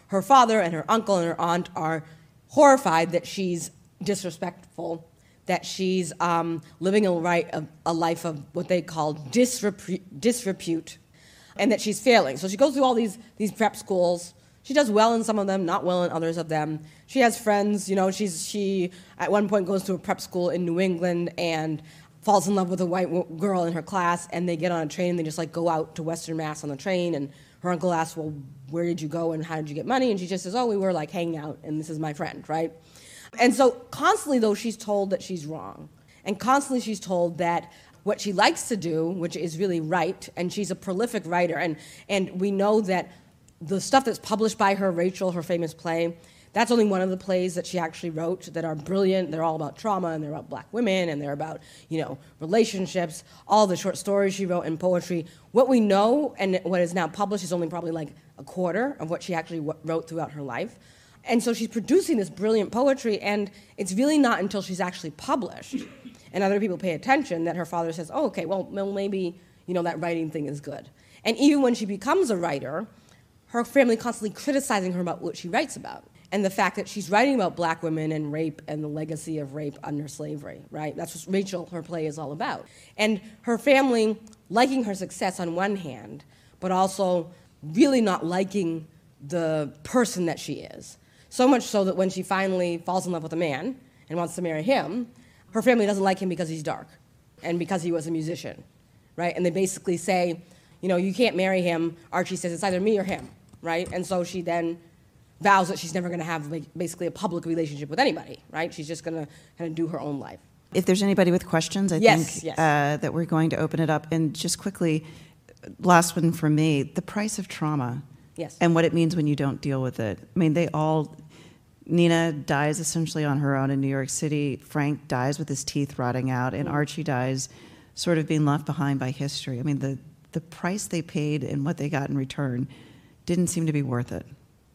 her father and her uncle and her aunt are horrified that she's disrespectful, that she's um, living a, right, a, a life of what they call disrepute, disrepute, and that she's failing. So she goes through all these, these prep schools. She does well in some of them, not well in others of them. She has friends, you know, she's, she at one point goes to a prep school in New England and falls in love with a white girl in her class, and they get on a train and they just like go out to Western Mass on the train, and her uncle asks, well, where did you go and how did you get money? And she just says, oh, we were like hanging out and this is my friend, right? And so constantly though, she's told that she's wrong. And constantly she's told that what she likes to do, which is really write, and she's a prolific writer, and, and we know that the stuff that's published by her, Rachel, her famous play, that's only one of the plays that she actually wrote that are brilliant. They're all about trauma, and they're about black women, and they're about, you know, relationships, all the short stories she wrote and poetry. What we know and what is now published is only probably like a quarter of what she actually wrote throughout her life. And so she's producing this brilliant poetry, and it's really not until she's actually published and other people pay attention that her father says, oh, okay, well, maybe, you know, that writing thing is good. And even when she becomes a writer, her family constantly criticizing her about what she writes about. And the fact that she's writing about black women and rape and the legacy of rape under slavery, right? That's what Rachel, her play, is all about. And her family liking her success on one hand, but also really not liking the person that she is. So much so that when she finally falls in love with a man and wants to marry him, her family doesn't like him because he's dark and because he was a musician, right? And they basically say, you know, you can't marry him. Archie says it's either me or him, right? And so she then vows that she's never going to have like, basically a public relationship with anybody, right? She's just going to kind of do her own life. If there's anybody with questions, I yes, think yes. Uh, that we're going to open it up. And just quickly, last one from me, the price of trauma. Yes. And what it means when you don't deal with it. I mean, they all, Nina dies essentially on her own in New York City. Frank dies with his teeth rotting out. And mm-hmm. Archie dies sort of being left behind by history. I mean, the, the price they paid and what they got in return didn't seem to be worth it.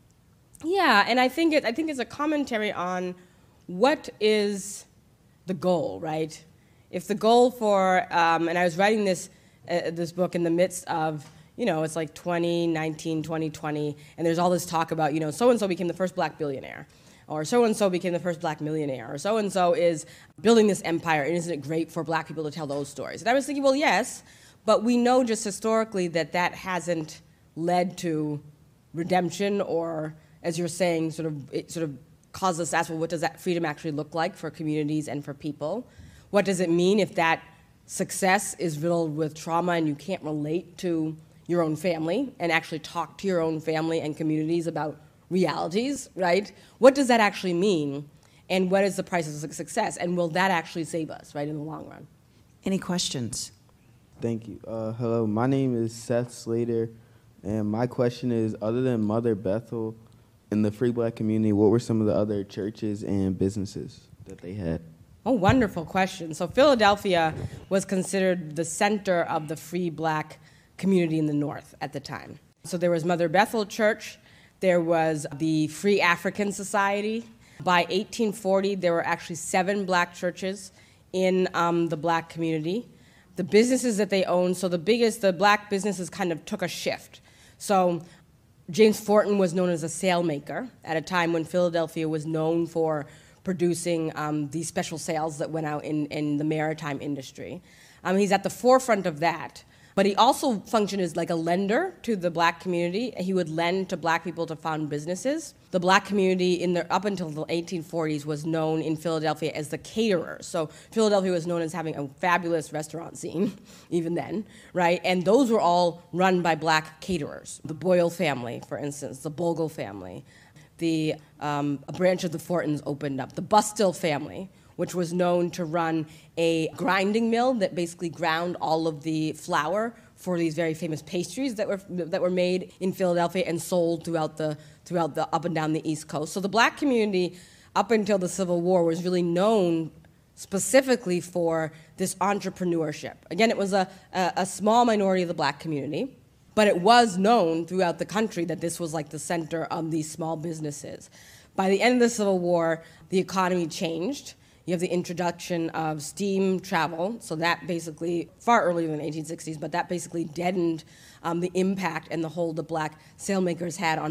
Yeah, and I think it, I think it's a commentary on what is the goal, right? If the goal for, um, and I was writing this uh, this book in the midst of, you know, it's like twenty nineteen, twenty twenty, and there's all this talk about, you know, so-and-so became the first black billionaire, or so-and-so became the first black millionaire, or so-and-so is building this empire, and isn't it great for black people to tell those stories? And I was thinking, well, yes, but we know just historically that that hasn't led to redemption or, as you're saying, sort of, it sort of causes us to ask, well, what does that freedom actually look like for communities and for people? What does it mean if that success is riddled with trauma and you can't relate to your own family and actually talk to your own family and communities about realities, right? What does that actually mean? And what is the price of success? And will that actually save us, right, in the long run? Any questions? Thank you. Uh, hello, my name is Seth Slater, and my question is, other than Mother Bethel, in the Free Black community, what were some of the other churches and businesses that they had? Oh, wonderful question. So Philadelphia was considered the center of the Free Black community in the North at the time. So there was Mother Bethel Church, there was the Free African Society. By eighteen forty, there were actually seven black churches in um, the black community. The businesses that they owned, so the biggest, the black businesses kind of took a shift. So James Fortin was known as a sailmaker at a time when Philadelphia was known for producing um, these special sails that went out in, in the maritime industry. Um, he's at the forefront of that. But he also functioned as like a lender to the black community. He would lend to black people to found businesses. The black community in the, up until the eighteen forties was known in Philadelphia as the caterers. So Philadelphia was known as having a fabulous restaurant scene, even then, right? And those were all run by black caterers. The Boyle family, for instance, the Bogle family. The, um, a branch of the Fortins opened up. The Bustill family, which was known to run a grinding mill that basically ground all of the flour for these very famous pastries that were that were made in Philadelphia and sold throughout the throughout the up and down the East Coast. So the black community, up until the Civil War, was really known specifically for this entrepreneurship. Again, it was a, a, a small minority of the black community, but it was known throughout the country that this was like the center of these small businesses. By the end of the Civil War, the economy changed. You have the introduction of steam travel, so that basically, far earlier than the eighteen sixties, but that basically deadened um, the impact and the hold the black sailmakers had on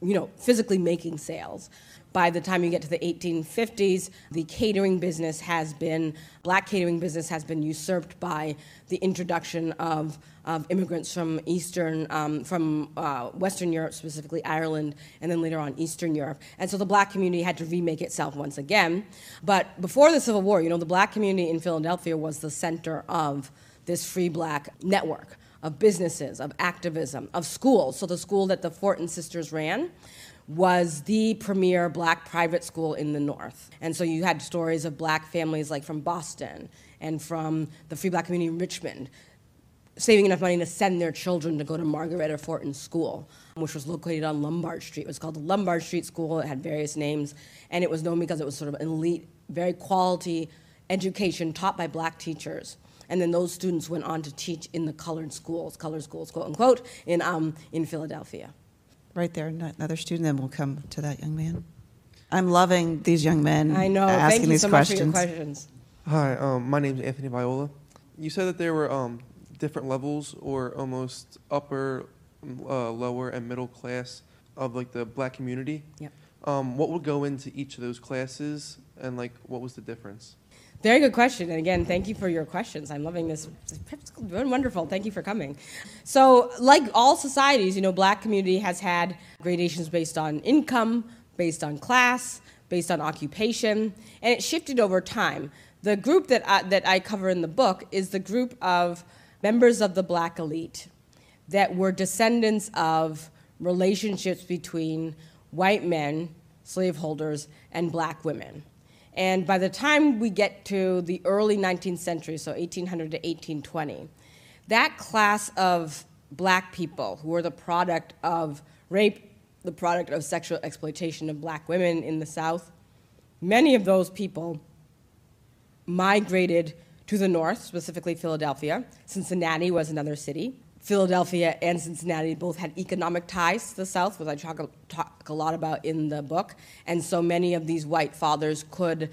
you know, physically making sales. By the time you get to the eighteen fifties, the catering business has been, black catering business has been usurped by the introduction of, of immigrants from Eastern, um, from uh, Western Europe, specifically Ireland, and then later on Eastern Europe. And so the black community had to remake itself once again. But before the Civil War, you know, the black community in Philadelphia was the center of this free black network of businesses, of activism, of schools. So the school that the Fortin sisters ran was the premier black private school in the North. And so you had stories of black families like from Boston and from the free black community in Richmond saving enough money to send their children to go to Margaretta Fortin School, which was located on Lombard Street. It was called the Lombard Street School. It had various names, and it was known because it was sort of an elite, very quality education taught by black teachers. And then those students went on to teach in the colored schools, colored schools, quote unquote, in, um, in Philadelphia. Right there, another student, then we'll come to that young man. I'm loving these young men I know. asking Thank you these so questions. much for your questions. Hi, um, my name is Anthony Viola. You said that there were um, different levels or almost upper, uh, lower, and middle class of like the black community. Yep. Um, what would go into each of those classes, and like what was the difference? Very good question. And again, thank you for your questions. I'm loving this. It's been wonderful. Thank you for coming. So like all societies, you know, black community has had gradations based on income, based on class, based on occupation, and it shifted over time. The group that I, that I cover in the book is the group of members of the black elite that were descendants of relationships between white men, slaveholders, and black women. And by the time we get to the early nineteenth century, so eighteen hundred to eighteen twenty, that class of black people who were the product of rape, the product of sexual exploitation of black women in the South, many of those people migrated to the north, specifically Philadelphia. Cincinnati was another city. Philadelphia and Cincinnati both had economic ties to the South, which I talk, talk a lot about in the book. And so many of these white fathers could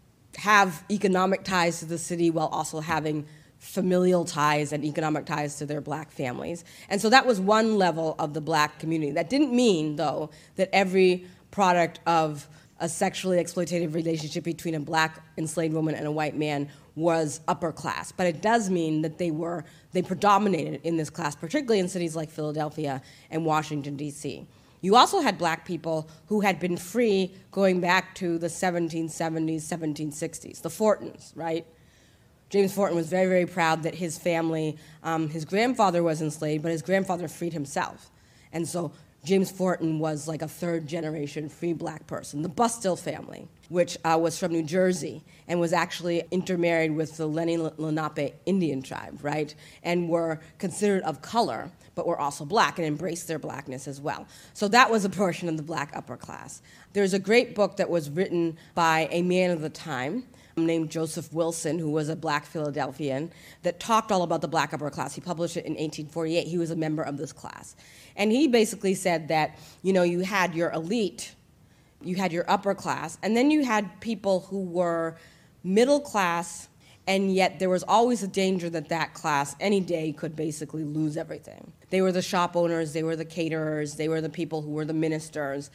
have economic ties to the city while also having familial ties and economic ties to their black families. And so that was one level of the black community. That didn't mean, though, that every product of a sexually exploitative relationship between a black enslaved woman and a white man was upper class. But it does mean that they were, they predominated in this class, particularly in cities like Philadelphia and Washington, D C. You also had black people who had been free going back to the seventeen seventies, seventeen sixties, the Fortins, right? James Fortin was very, very proud that his family, um, his grandfather was enslaved, but his grandfather freed himself. And so James Fortin was like a third generation free black person. The Bustill family, which uh, was from New Jersey and was actually intermarried with the Lenni Lenape Indian tribe, right? And were considered of color, but were also black and embraced their blackness as well. So that was a portion of the black upper class. There's a great book that was written by a man of the time named Joseph Wilson, who was a black Philadelphian, that talked all about the black upper class. He published it in eighteen forty-eight. He was a member of this class. And he basically said that, you know, you had your elite, you had your upper class, and then you had people who were middle class, and yet there was always a danger that that class any day could basically lose everything. They were the shop owners, they were the caterers, they were the people who were the ministers.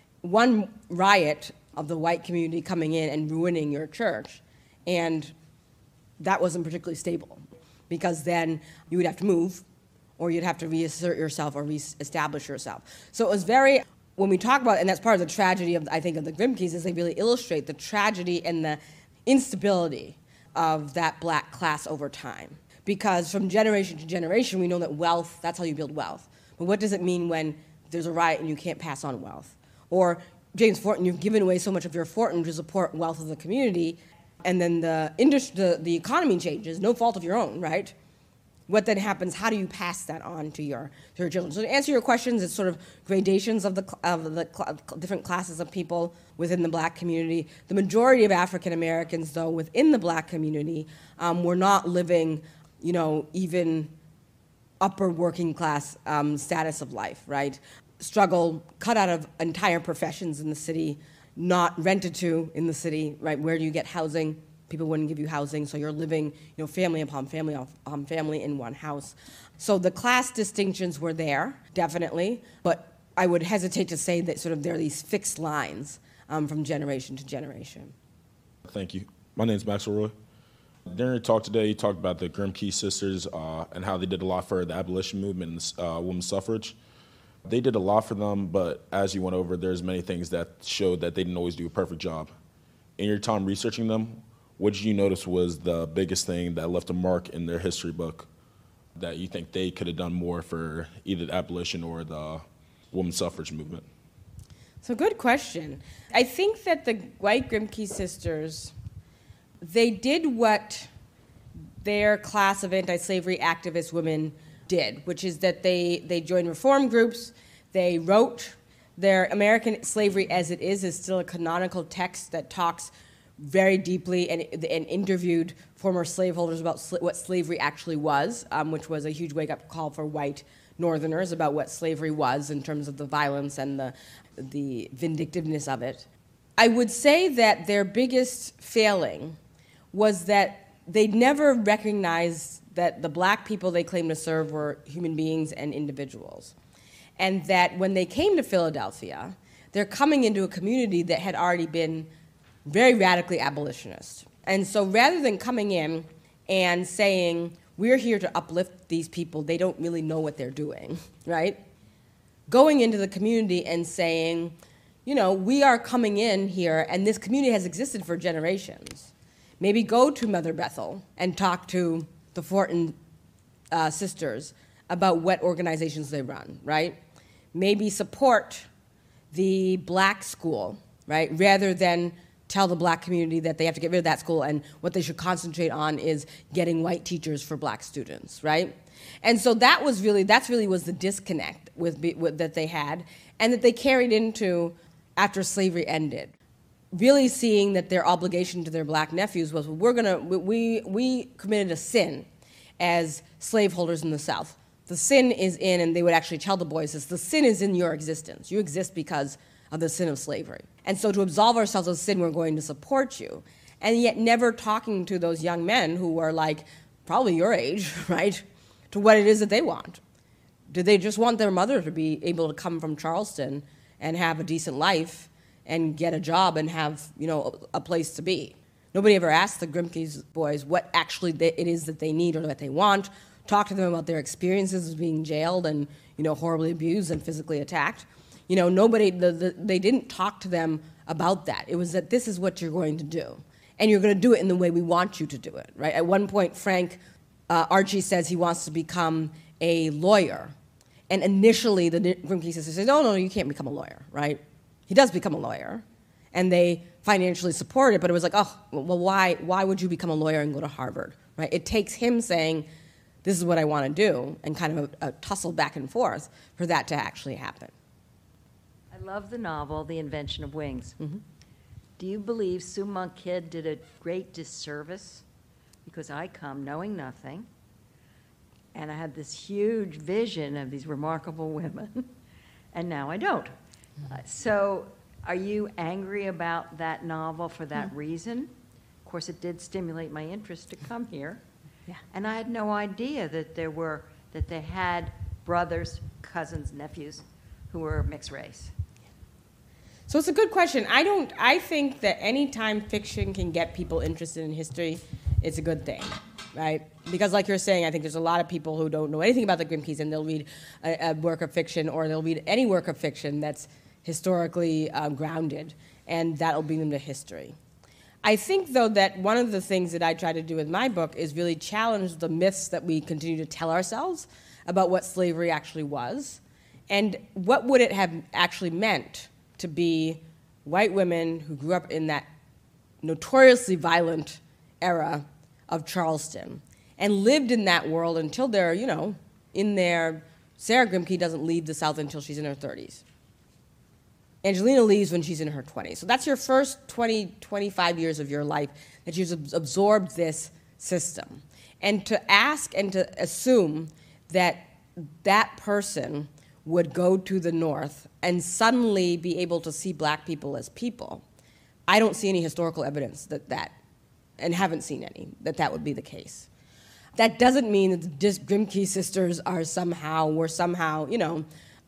One riot of the white community coming in and ruining your church, and that wasn't particularly stable, because then you would have to move, or you'd have to reassert yourself or reestablish yourself. So it was very, when we talk about, and that's part of the tragedy of, I think, of the Grimke's, is they really illustrate the tragedy and the instability of that black class over time. Because from generation to generation, we know that wealth, that's how you build wealth. But what does it mean when there's a riot and you can't pass on wealth? Or James Fortin, you've given away so much of your fortune to support wealth of the community, and then the industry, the, the economy changes, no fault of your own, right? What then happens? How do you pass that on to your to your children? So to answer your questions, it's sort of gradations of the of the cl- different classes of people within the black community. The majority of African Americans, though, within the black community, um, were not living, you know, even upper working class um, status of life, right? Struggle, cut out of entire professions in the city, not rented to in the city, right? Where do you get housing? People wouldn't give you housing, so you're living, you know, family upon family upon family in one house. So the class distinctions were there, definitely, but I would hesitate to say that sort of there are these fixed lines um, from generation to generation. Thank you. My name is Maxwell Roy. During your talk today, you talked about the Grimke sisters uh, and how they did a lot for the abolition movement and uh, women's suffrage. They did a lot for them, but as you went over, there's many things that showed that they didn't always do a perfect job. In your time researching them, what did you notice was the biggest thing that left a mark in their history book that you think they could have done more for either the abolition or the women's suffrage movement? So good question. I think that the White Grimke sisters, they did what their class of anti-slavery activist women did, which is that they, they joined reform groups, they wrote their American Slavery as It Is is still a canonical text that talks very deeply and, and interviewed former slaveholders about sl- what slavery actually was, um, which was a huge wake-up call for white Northerners about what slavery was in terms of the violence and the, the vindictiveness of it. I would say that their biggest failing was that they never recognized that the black people they claimed to serve were human beings and individuals. And that when they came to Philadelphia, they're coming into a community that had already been very radically abolitionist. And so rather than coming in and saying, we're here to uplift these people, they don't really know what they're doing, right? Going into the community and saying, you know, we are coming in here and this community has existed for generations. Maybe go to Mother Bethel and talk to the Fortin uh, sisters about what organizations they run, right? Maybe support the black school, right? Rather than tell the black community that they have to get rid of that school and what they should concentrate on is getting white teachers for black students, right? And so that was really, that's really was the disconnect with, with that they had and that they carried into after slavery ended. Really seeing that their obligation to their black nephews was, we're gonna, we, we committed a sin as slaveholders in the South. The sin is in, and they would actually tell the boys this, the sin is in your existence. You exist because of the sin of slavery. And so to absolve ourselves of sin, we're going to support you. And yet never talking to those young men who were like, probably your age, right, to what it is that they want. Do they just want their mother to be able to come from Charleston and have a decent life and get a job and have, you know, a place to be? Nobody ever asked the Grimke's boys what actually they, it is that they need or that they want. Talk to them about their experiences of being jailed and, you know, horribly abused and physically attacked. You know, nobody, the, the, they didn't talk to them about that. It was that this is what you're going to do. And you're going to do it in the way we want you to do it, right? At one point, Frank uh, Archie says he wants to become a lawyer. And initially, the Grimke sisters say, no, no, you can't become a lawyer, right? He does become a lawyer. And they financially support it, but it was like, oh, well, why, why would you become a lawyer and go to Harvard, right? It takes him saying, this is what I want to do, and kind of a, a tussle back and forth for that to actually happen. I love the novel, The Invention of Wings. Mm-hmm. Do you believe Sue Monk Kidd did a great disservice? Because I come knowing nothing, and I had this huge vision of these remarkable women, and now I don't. Mm-hmm. Uh, so are you angry about that novel for that mm-hmm. reason? Of course, it did stimulate my interest to come here. Yeah. And I had no idea that there were, that they had brothers, cousins, nephews who were mixed race. So it's a good question. I don't, I think that any time fiction can get people interested in history, it's a good thing, right? Because like you're saying, I think there's a lot of people who don't know anything about the Grimkes and they'll read a, a work of fiction or they'll read any work of fiction that's historically um, grounded, and that'll bring them to history. I think, though, that one of the things that I try to do with my book is really challenge the myths that we continue to tell ourselves about what slavery actually was, and what would it have actually meant to be white women who grew up in that notoriously violent era of Charleston and lived in that world until they're, you know, in their, Sarah Grimke doesn't leave the South until she's in her thirties. Angelina leaves when she's in her twenties. So that's your first twenty, twenty-five years of your life that you've absorbed this system. And to ask and to assume that that person would go to the North and suddenly be able to see black people as people, I don't see any historical evidence that that, and haven't seen any, that that would be the case. That doesn't mean that the Grimke sisters are somehow, were somehow, you know,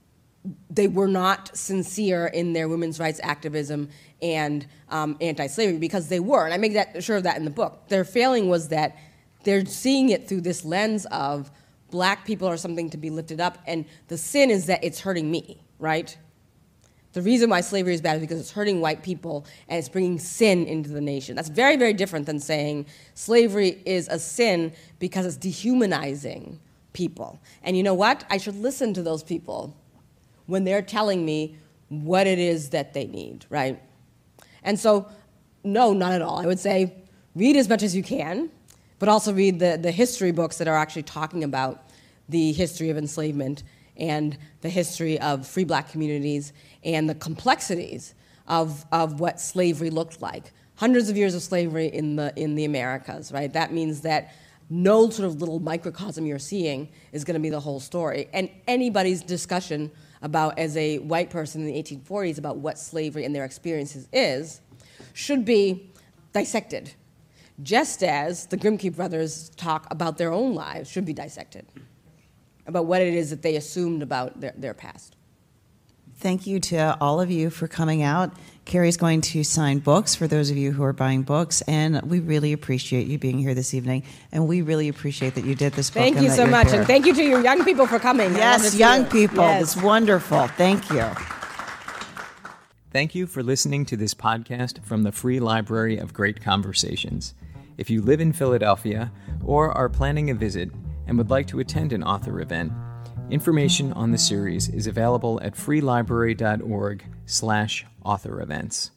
they were not sincere in their women's rights activism and um, anti-slavery, because they were, and I make that sure of that in the book. Their failing was that they're seeing it through this lens of black people are something to be lifted up, and the sin is that it's hurting me, right? The reason why slavery is bad is because it's hurting white people and it's bringing sin into the nation. That's very, very different than saying slavery is a sin because it's dehumanizing people. And you know what? I should listen to those people when they're telling me what it is that they need, right? And so, no, not at all. I would say read as much as you can, but also read the, the history books that are actually talking about the history of enslavement and the history of free black communities and the complexities of, of what slavery looked like. Hundreds of years of slavery in the, in the Americas, right? That means that no sort of little microcosm you're seeing is going to be the whole story. And anybody's discussion about, as a white person in the eighteen forties, about what slavery and their experiences is, should be dissected, just as the Grimke brothers talk about their own lives should be dissected, about what it is that they assumed about their, their past. Thank you to all of you for coming out. Carrie's going to sign books for those of you who are buying books, and we really appreciate you being here this evening, and we really appreciate that you did this book. Thank you so much, and thank you to your young people for coming. Yes, young people. Yes. It's wonderful. Thank you. Thank you for listening to this podcast from the Free Library of Great Conversations. If you live in Philadelphia or are planning a visit and would like to attend an author event, information on the series is available at freelibrary dot org slash author events.